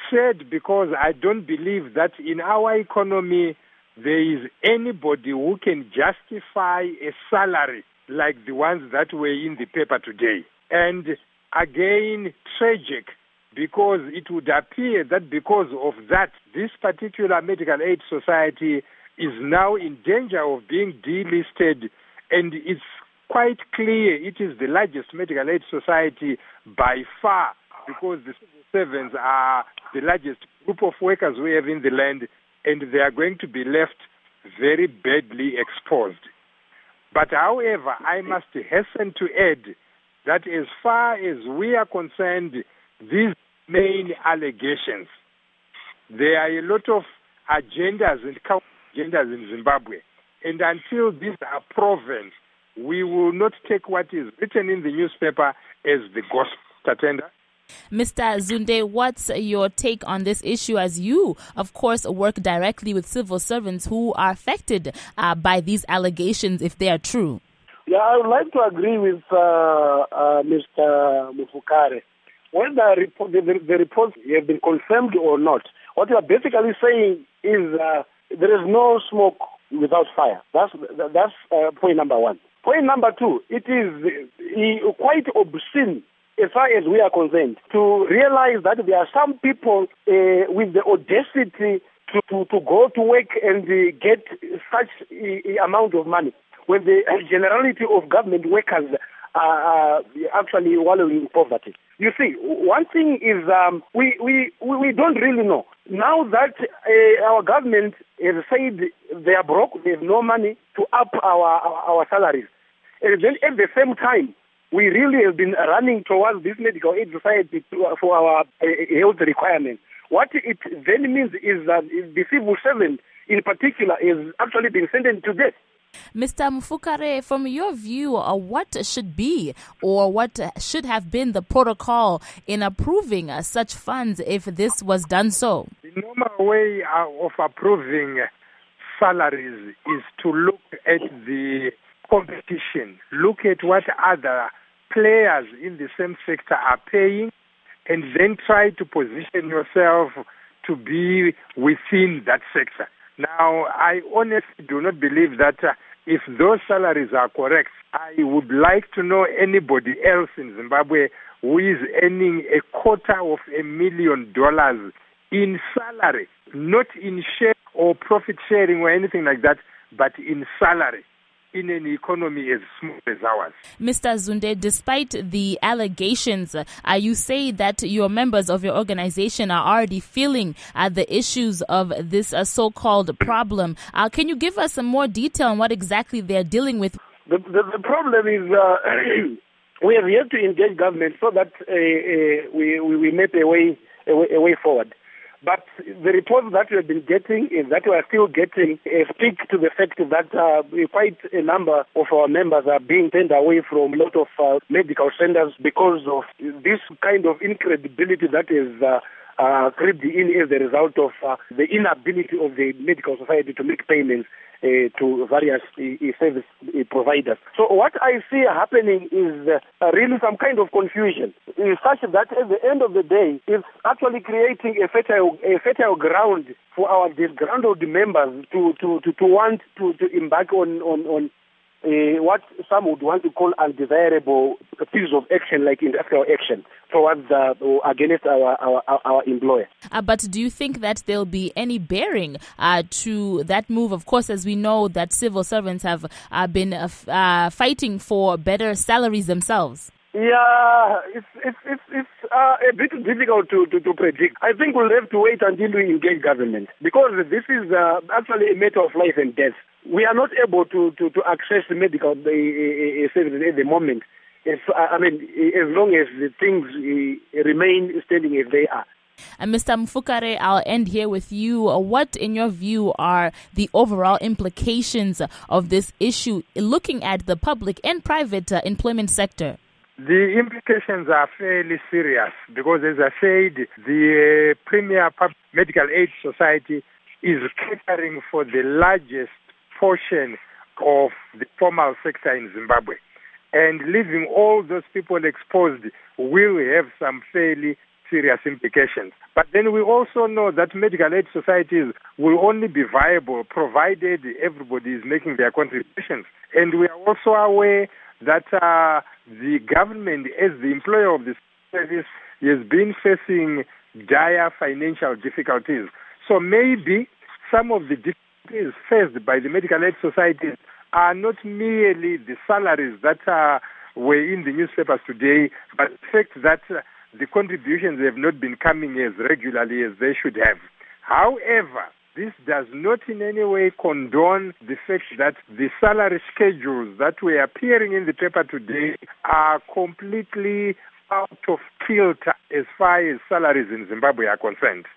sad because I don't believe that in our economy there is anybody who can justify a salary like the ones that were in the paper today. And again, tragic, because it would appear that because of that, this particular medical aid society is now in danger of being delisted, and it's quite clear it is the largest medical aid society by far, because the civil servants are the largest group of workers we have in the land, and they are going to be left very badly exposed. But however, I must hasten to add that as far as we are concerned, these main allegations, there are a lot of agendas and counter-agendas in Zimbabwe, and until these are proven, we will not take what is written in the newspaper as the gospel. Tatenda. Mr. Zunde, what's your take on this issue, as you, of course, work directly with civil servants who are affected by these allegations, if they are true? Yeah, I would like to agree with Mr. Mufukare. Whether the reports have been confirmed or not, what you are basically saying is there is no smoke without fire. That's point number one. Point number two, it is quite obscene, as far as we are concerned, to realize that there are some people with the audacity to go to work and get such amount of money when the generality of government workers are actually wallowing in poverty. You see, one thing is we don't really know. Now that our government has said they are broke, they have no money to up our salaries, and then at the same time, we really have been running towards this medical aid society for our health requirements. What it then means is that the civil servant in particular is actually being sentenced to death. Mr. Mufukare, from your view, what should be or what should have been the protocol in approving such funds if this was done so? The normal way of approving salaries is to look at the competition, look at what other players in the same sector are paying, and then try to position yourself to be within that sector. Now, I honestly do not believe that if those salaries are correct, I would like to know anybody else in Zimbabwe who is earning $250,000 in salary, not in share or profit sharing or anything like that, but in salary, in an economy as smooth as ours. Mr. Zunde, despite the allegations, you say that your members of your organization are already feeling the issues of this so-called problem. Can you give us some more detail on what exactly they're dealing with? The problem is we have yet to engage government so that we make a way forward. But the reports that we have been getting and that we are still getting speak to the fact that quite a number of our members are being turned away from a lot of medical centers because of this kind of incredibility that is crept in as a result of the inability of the medical society to make payments to various service providers. So what I see happening is really some kind of confusion, such that at the end of the day, it's actually creating a fertile ground for our disgruntled members to want to embark on what some would want to call undesirable pieces of action, like industrial action towards against our employer. But do you think that there'll be any bearing to that move? Of course, as we know that civil servants have been fighting for better salaries themselves. Yeah, it's a bit difficult to predict. I think we'll have to wait until we engage government, because this is actually a matter of life and death. We are not able to access the medical services at the moment. As long as the things remain standing as they are. And Mr. Mufukare, I'll end here with you. What, in your view, are the overall implications of this issue, looking at the public and private employment sector? The implications are fairly serious because, as I said, the Premier Medical Aid Society is catering for the largest portion of the formal sector in Zimbabwe. And leaving all those people exposed will have some fairly serious implications. But then we also know that medical aid societies will only be viable provided everybody is making their contributions. And we are also aware that the government, as the employer of this service, has been facing dire financial difficulties. So maybe some of the difficulties faced by the medical aid societies are not merely the salaries that were in the newspapers today, but the fact that the contributions have not been coming as regularly as they should have. However, this does not in any way condone the fact that the salary schedules that were appearing in the paper today are completely out of kilter as far as salaries in Zimbabwe are concerned.